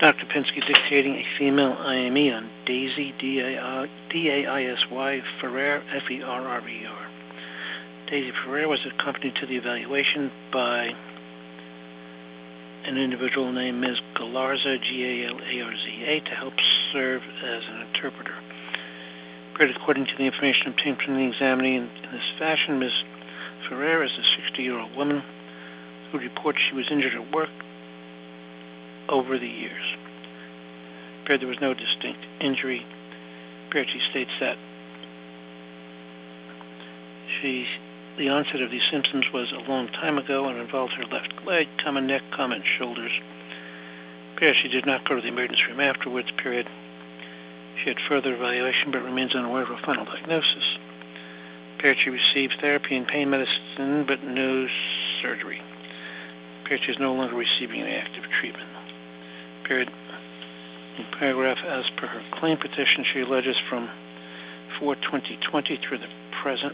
Dr. Pinsky dictating a female IME on Daisy, D-A-I-S-Y, Ferrer, F-E-R-R-E-R. Daisy Ferrer was accompanied to the evaluation by an individual named Ms. Galarza, G-A-L-A-R-Z-A, to help serve as an interpreter. According to the information obtained from the examinee in this fashion, Ms. Ferrer is a 60-year-old woman who reports she was injured at work over the years. There was no distinct injury. She states that the onset of these symptoms was a long time ago and involved her left leg, neck, and shoulders. She did not go to the emergency room afterwards. She had further evaluation but remains unaware of a final diagnosis. She received therapy and pain medicine but no surgery. She is no longer receiving any active treatment. In paragraph, as per her claim petition, she alleges from 4/20/20 through the present,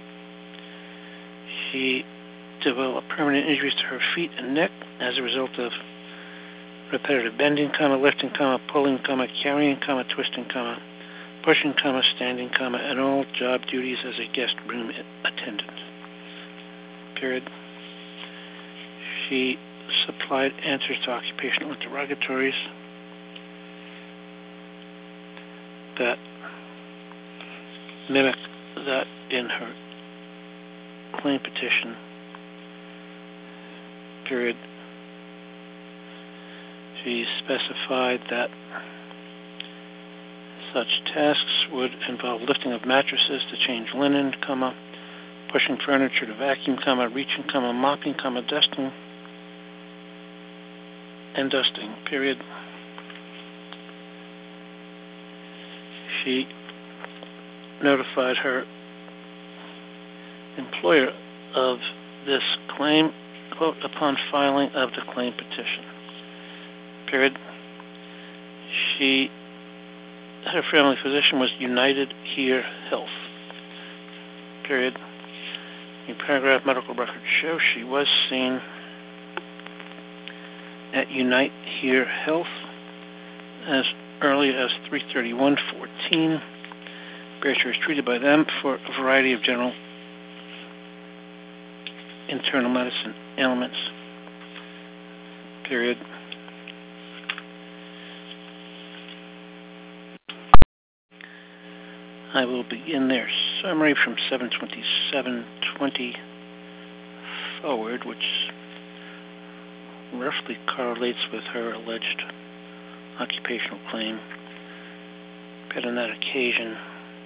she developed permanent injuries to her feet and neck as a result of repetitive bending, lifting, pulling, carrying, twisting, pushing, standing, and all job duties as a guest room attendant. She supplied answers to occupational interrogatories that mimic that in her claim petition. She specified that such tasks would involve lifting of mattresses to change linen, pushing furniture to vacuum, reaching, mopping, dusting, and dusting. She notified her employer of this claim, quote, upon filing of the claim petition. Her family physician was United Here Health. In paragraph, medical records show she was seen at Unite Here Health as early as 3/31/14. She was treated by them for a variety of general internal medicine ailments. I will begin their summary from 7/27/20 forward, which roughly correlates with her alleged occupational claim. On that occasion,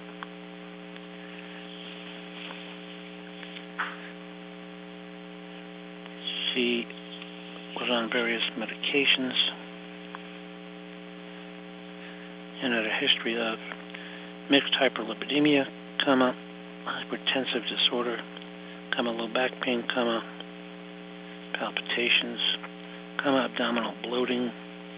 she was on various medications and had a history of mixed hyperlipidemia, hypertensive disorder, low back pain, palpitations, abdominal bloating,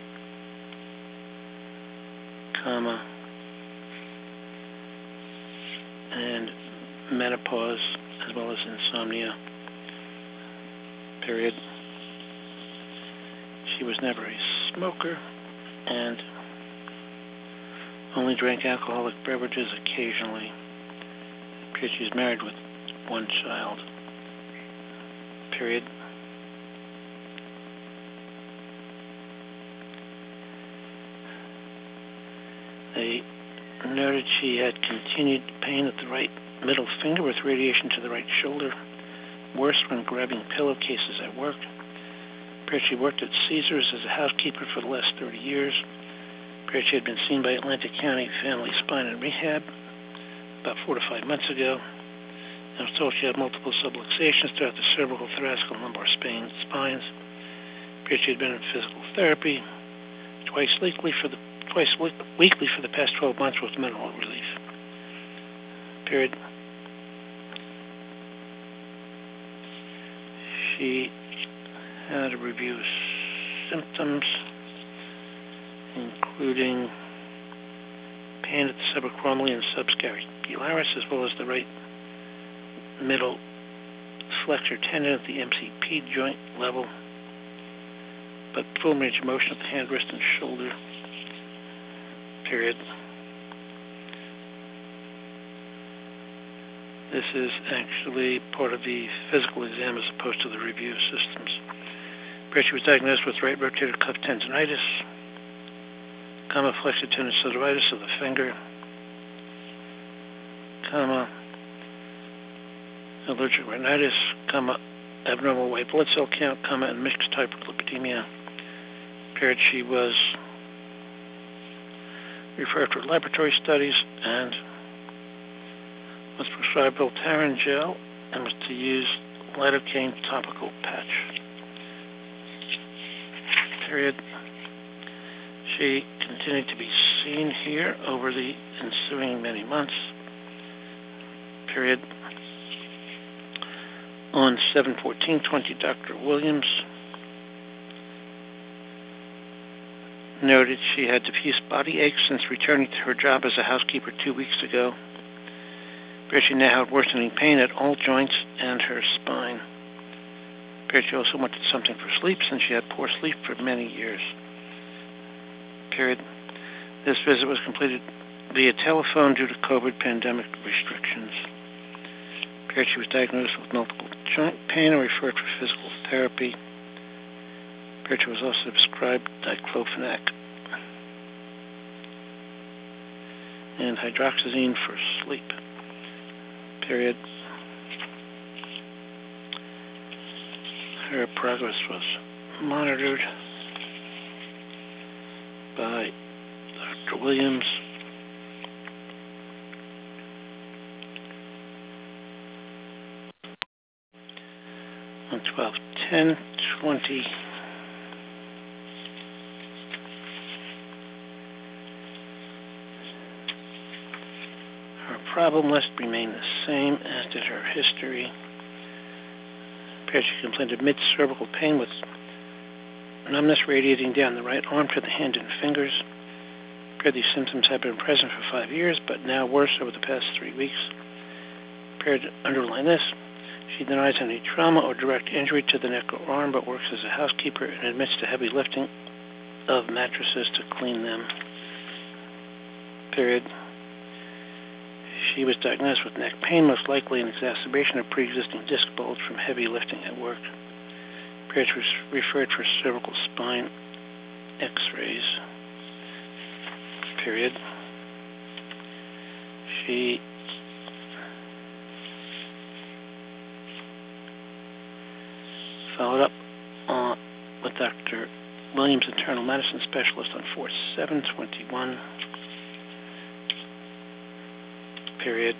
and menopause, as well as insomnia. She was never a smoker and only drank alcoholic beverages occasionally. She's married with one child. They noted she had continued pain at the right middle finger with radiation to the right shoulder, worse when grabbing pillowcases at work. She worked at Caesars as a housekeeper for the last 30 years. She had been seen by Atlantic County Family Spine and Rehab about 4 to 5 months ago. I was told she had multiple subluxations throughout the cervical, thoracic, and lumbar spines. She had been in physical therapy twice weekly for the past 12 months with minimal relief. She had a review of symptoms, including pain at the subacromial and subscapularis, as well as the right middle flexor tendon at the MCP joint level. but full range of motion of the hand, wrist, and shoulder. Period. This is actually part of the physical exam as opposed to the review systems. Period. She was diagnosed with right rotator cuff tendonitis, flexor tenosynovitis of the finger, allergic rhinitis, abnormal white blood cell count, and mixed hyperlipidemia. Period. She was referred for laboratory studies and was prescribed Voltaren gel and was to use lidocaine topical patch. Period. She continued to be seen here over the ensuing many months. Period. On 7/14/20, Dr. Williams noted she had diffuse body aches since returning to her job as a housekeeper 2 weeks ago. She now had worsening pain at all joints and her spine. She also wanted something for sleep since she had poor sleep for many years. Period. This visit was completed via telephone due to COVID pandemic restrictions. Period. She was diagnosed with multiple joint pain and referred for physical therapy. Period. She was also prescribed diclofenac and hydroxyzine for sleep. Period. Her progress was monitored by Dr. Williams. On 12/10/20, her problem list remained the same as did her history. She complained of mid-cervical pain with numbness radiating down the right arm to the hand and fingers. These symptoms have been present for 5 years, but now worse over the past 3 weeks. To underline this, she denies any trauma or direct injury to the neck or arm, but works as a housekeeper and admits to heavy lifting of mattresses to clean them. Period. She was diagnosed with neck pain, most likely an exacerbation of pre-existing disc bulge from heavy lifting at work. She was referred for cervical spine x-rays. Period. She followed up with Dr. Williams, internal medicine specialist, on 4/7/21. Period.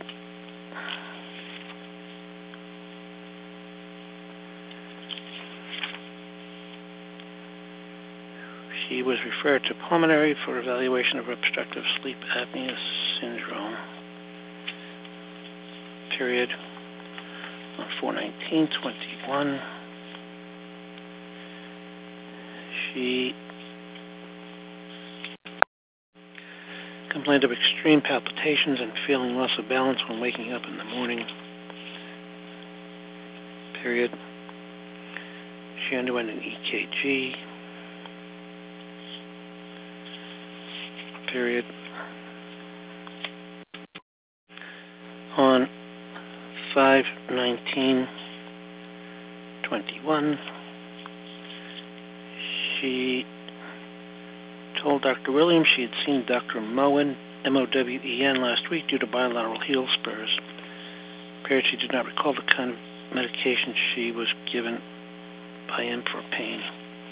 She was referred to pulmonary for evaluation of obstructive sleep apnea syndrome. Period. On 4/19/21, she complained of extreme palpitations and feeling loss of balance when waking up in the morning. Period. She underwent an EKG. Period. On 5/19/21, she told Dr. Williams she had seen Dr. Mowen, M-O-W-E-N, last week due to bilateral heel spurs. Period. She did not recall the kind of medication she was given by him for pain.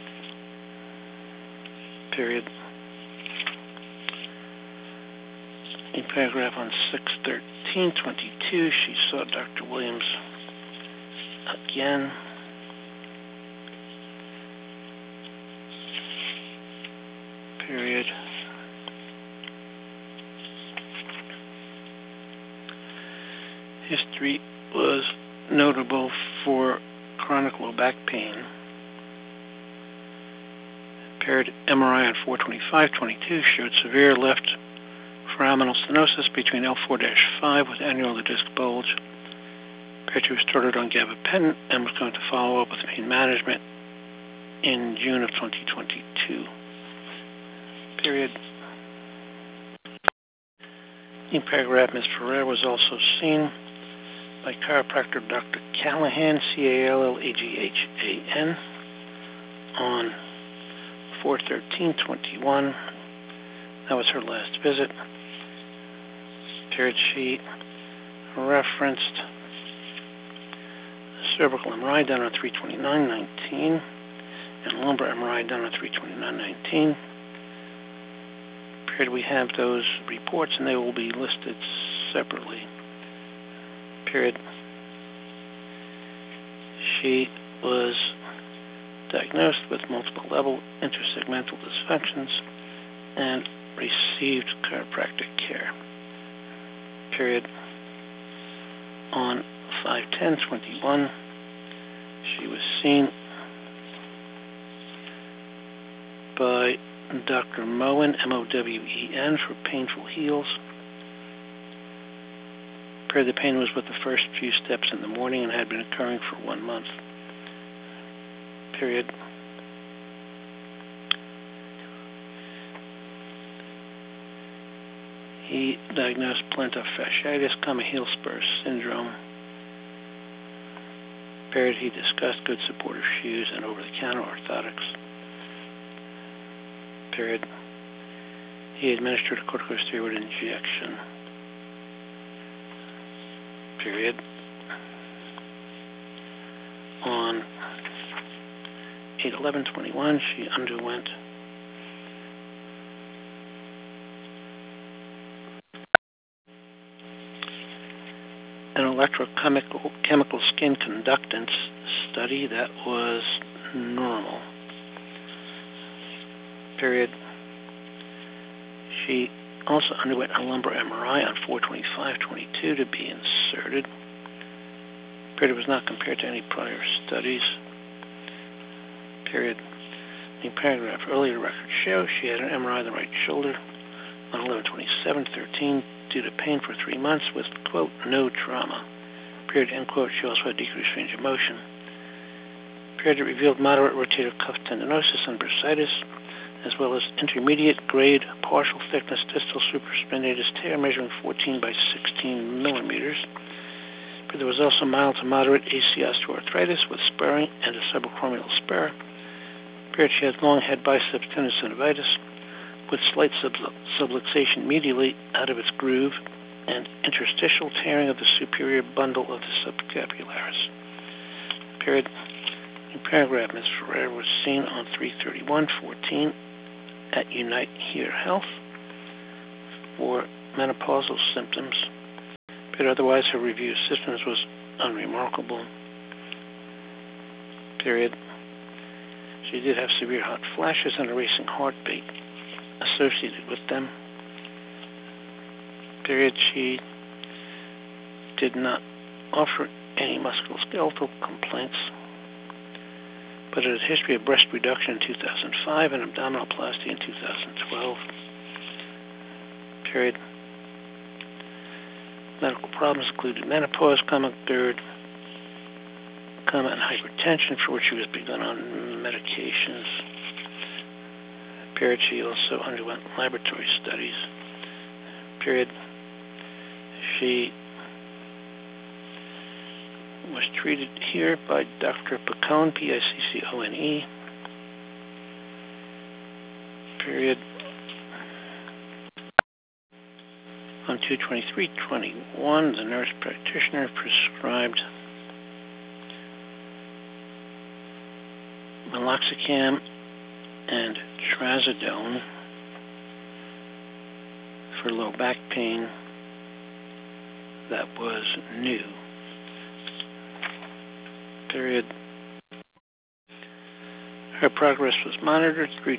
Period. In paragraph on 6/13/22, she saw Dr. Williams again. Period. History was notable for chronic low back pain. Period. MRI on 4/25/22 showed severe left foraminal stenosis between L4-5 with annular disc bulge. She was started on gabapentin and was going to follow up with pain management in June of 2022. Period. In paragraph, Ms. Ferrer was also seen by chiropractor Dr. Callahan, Callaghan, on 4/13/21. That was her last visit. Period. She referenced cervical MRI done on 3/29/19 and lumbar MRI done on 3/29/19. Period. We have those reports and they will be listed separately. Period. She was diagnosed with multiple level intersegmental dysfunctions and received chiropractic care. Period. On 5/10/21, she was seen by Dr. Mowen, Mowen, for painful heels. Period. The pain was with the first few steps in the morning and had been occurring for 1 month. Period. He diagnosed plantar fasciitis, heel spur syndrome. Period. He discussed good supportive shoes and over-the-counter orthotics. Period. He administered a corticosteroid injection. Period. On 8/11/21, she underwent an electrochemical skin conductance study that was normal. Period. She also underwent a lumbar MRI on 4/25/22 to be inserted. Period. It was not compared to any prior studies. Period. In paragraph, earlier records show she had an MRI of the right shoulder on 11/27/13 due to pain for 3 months with, quote, no trauma. Period. End quote. She also had decreased range of motion. Period. It revealed moderate rotator cuff tendinosis and bursitis, as well as intermediate grade partial thickness distal supraspinatus tear measuring 14/16 millimeters. But there was also mild to moderate AC osteoarthritis with spurring and a subacromial spur. Period. She had long head biceps tendinosynovitis with slight subluxation medially out of its groove and interstitial tearing of the superior bundle of the subscapularis. Period. In paragraph, Ms. Ferrer was seen on 3/31/14 at Unite Here Health for menopausal symptoms. But otherwise, her review of symptoms was unremarkable. Period. She did have severe hot flashes and a racing heartbeat associated with them. Period. She did not offer any musculoskeletal complaints, but had a history of breast reduction in 2005 and abdominoplasty in 2012. Period. Medical problems included menopause, GERD, and hypertension, for which she was begun on medications. Period. She also underwent laboratory studies. Period. She was treated here by Dr. Piccone, Piccone. Period. On 2/23/21, the nurse practitioner prescribed meloxicam and trazodone for low back pain that was new. Period. Her progress was monitored through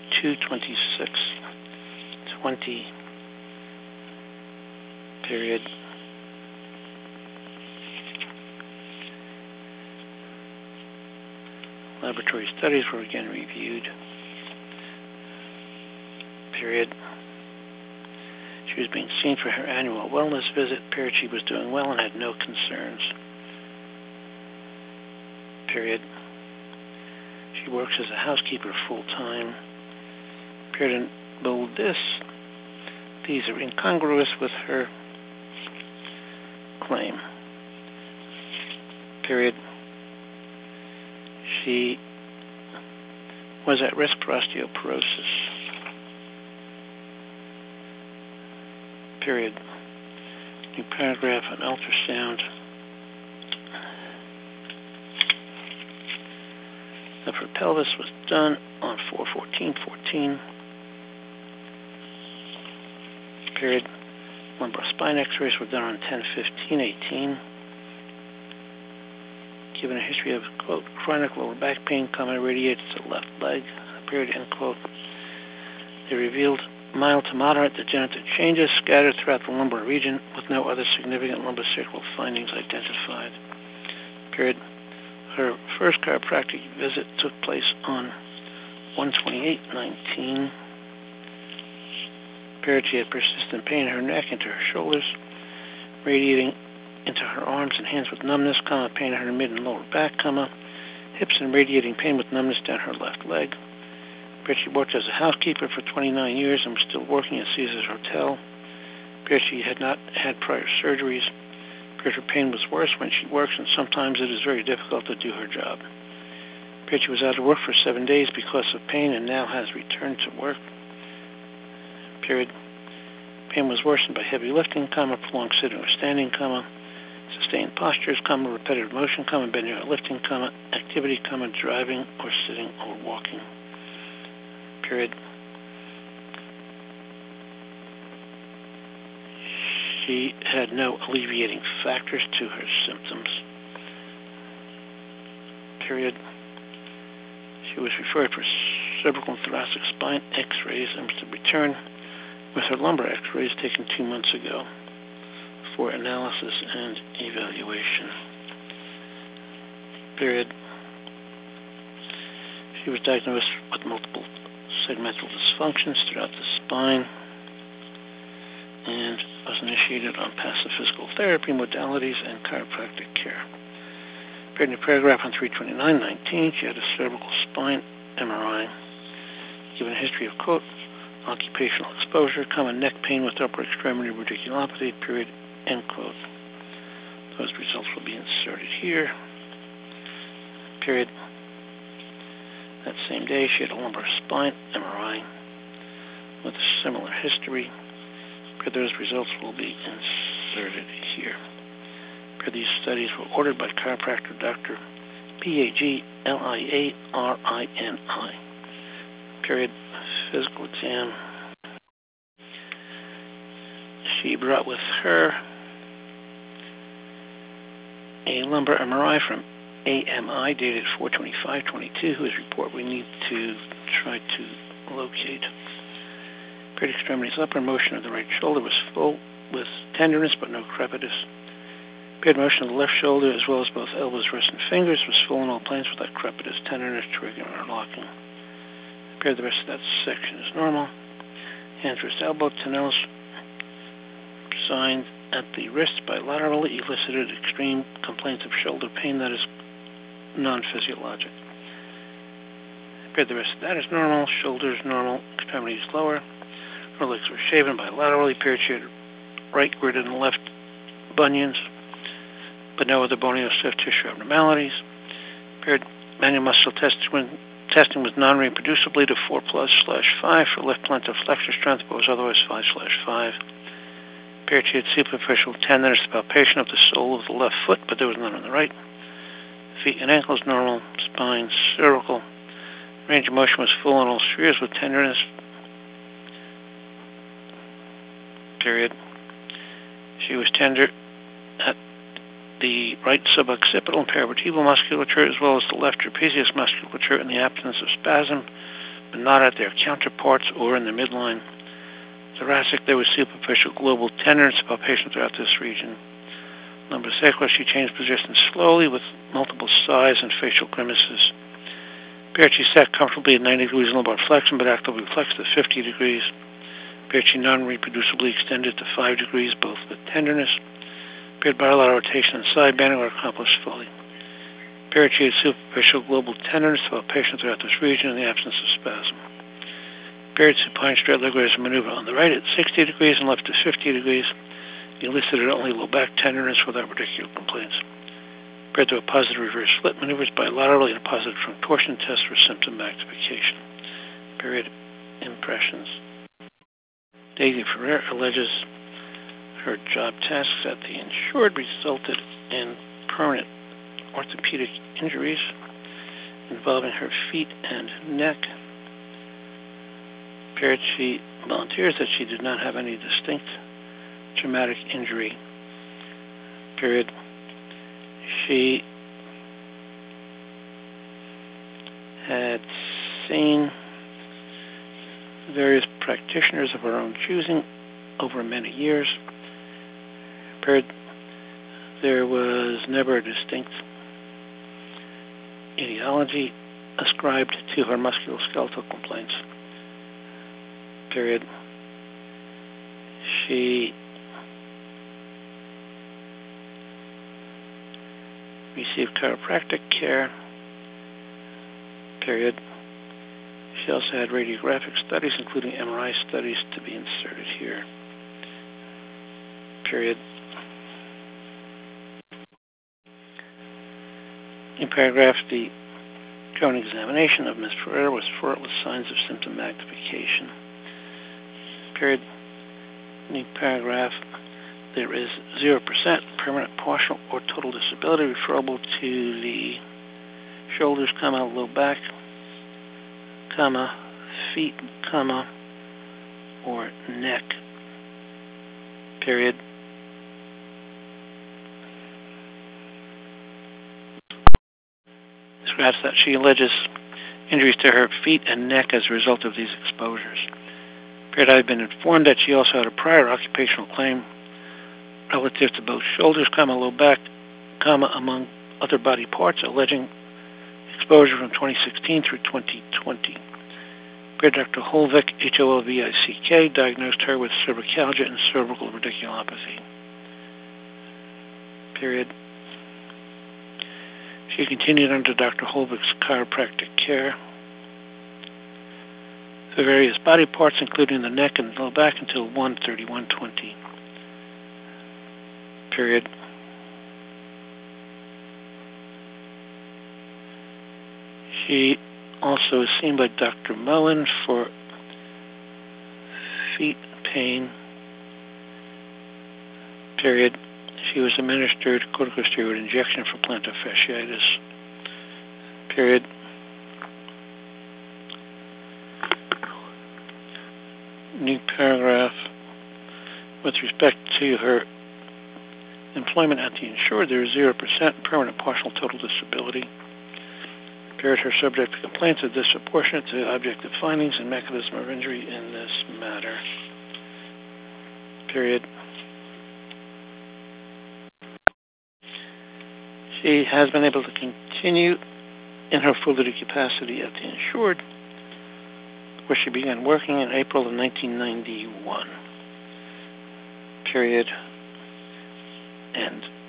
2/26/20. Period. Laboratory studies were again reviewed. Period. She was being seen for her annual wellness visit. Period. She was doing well and had no concerns. Period. She works as a housekeeper full-time. Period. In bold this. These are incongruous with her claim. Period. She was at risk for osteoporosis. Period. New paragraph on ultrasound. Of her pelvis was done on 4/14/14. Period. Lumbar spine x-rays were done on 10/15/18. Given a history of, quote, chronic lower back pain, radiated to the left leg, period, end quote. They revealed mild to moderate degenerative changes scattered throughout the lumbar region with no other significant lumbosacral findings identified. Period. Her first chiropractic visit took place on 1/28/19. Period. She had persistent pain in her neck and to her shoulders, radiating into her arms and hands with numbness, pain in her mid and lower back, hips and radiating pain with numbness down her left leg. Period. She worked as a housekeeper for 29 years and was still working at Caesars Hotel. Period. She had not had prior surgeries. Period. Her pain was worse when she works, and sometimes it is very difficult to do her job. Period. She was out of work for 7 days because of pain and now has returned to work. Period. Pain was worsened by heavy lifting, prolonged sitting or standing, sustained postures, repetitive motion, bending or lifting, activity, driving or sitting or walking. Period. She had no alleviating factors to her symptoms. Period. She was referred for cervical and thoracic spine x-rays and was to return with her lumbar x-rays taken 2 months ago for analysis and evaluation. Period. She was diagnosed with multiple segmental dysfunctions throughout the spine and was initiated on passive physical therapy modalities and chiropractic care. Period. In a paragraph on 3/29/19, she had a cervical spine MRI. Given a history of, quote, occupational exposure, neck pain with upper extremity radiculopathy, period, end quote. Those results will be inserted here. Period. That same day, she had a lumbar spine MRI with a similar history. Period. Those results will be inserted here. Period. These studies were ordered by chiropractor Dr. Pagliarini. Period. Physical exam. She brought with her a lumbar MRI from AMI dated 4/25/22, whose report we need to try to locate. Period. Extremities upper motion of the right shoulder was full with tenderness but no crepitus. Period. Motion of the left shoulder as well as both elbows, wrists, and fingers was full in all planes without crepitus, tenderness, triggering, or locking. Period. The rest of that section is normal. Hands, wrist, elbow, tenelles signed at the wrist bilaterally elicited extreme complaints of shoulder pain that is non-physiologic. Period. The rest of that is normal. Shoulders normal. Extremities lower. Her legs were shaven bilaterally. Period. She had right, greater than left bunions, but no other bony or soft tissue abnormalities. Period. Manual muscle testing was non-reproducibly to 4+/5 for left plantar flexor strength, but was otherwise 5/5. Period. She had superficial tenderness palpation of the sole of the left foot, but there was none on the right. Feet and ankles normal. Spine cervical. Range of motion was full on all spheres with tenderness. Period. She was tender at the right suboccipital and paravertebral musculature as well as the left trapezius musculature in the absence of spasm, but not at their counterparts or in the midline. Thoracic, there was superficial global tenderness palpation throughout this region. Lumbosacral, she changed positions slowly with multiple sighs and facial grimaces. Period. She sat comfortably at 90 degrees lumbar flexion, but actively flexed at 50 degrees. Period. She non-reproducibly extended to 5 degrees, both with tenderness. Period. Bilateral rotation and side bending were accomplished fully. Period, she had superficial global tenderness to palpation throughout this region in the absence of spasm. Period, supine straight leg raise maneuver on the right at 60 degrees and left at 50 degrees. Elicited only low back tenderness without radicular complaints. Paired to a positive reverse split maneuvers bilaterally and a positive trunk torsion test for symptom magnification. Period. Impressions. Daisy Ferrer alleges her job tasks at the insured resulted in permanent orthopedic injuries involving her feet and neck. Period. She volunteers that she did not have any distinct traumatic injury. Period. She had seen various practitioners of her own choosing over many years. Period. There was never a distinct etiology ascribed to her musculoskeletal complaints. Period. She received chiropractic care. Period. She also had radiographic studies, including MRI studies, to be inserted here. Period. In paragraph, the current examination of Ms. Ferrer was fraught with signs of symptom magnification. Period. New paragraph, there is 0% permanent, partial, or total disability referable to the shoulders, low back, feet, or neck. Period. Describes that she alleges injuries to her feet and neck as a result of these exposures. Period. I've been informed that she also had a prior occupational claim relative to both shoulders, low back, among other body parts, alleging exposure from 2016 through 2020. Dr. Holvik, Holvick, diagnosed her with cervicalgia and cervical radiculopathy. Period. She continued under Dr. Holvick's chiropractic care for various body parts, including the neck and low back, until 1/31/20. Period. She also is seen by Dr. Moen for feet pain. Period. She was administered corticosteroid injection for plantar fasciitis. Period. New paragraph. With respect to her employment at the insured, there is 0% permanent, partial, total disability. Period. Her subject complaints are disproportionate to objective findings and mechanism of injury in this matter. Period. She has been able to continue in her full duty capacity at the insured, where she began working in April of 1991. Period. End.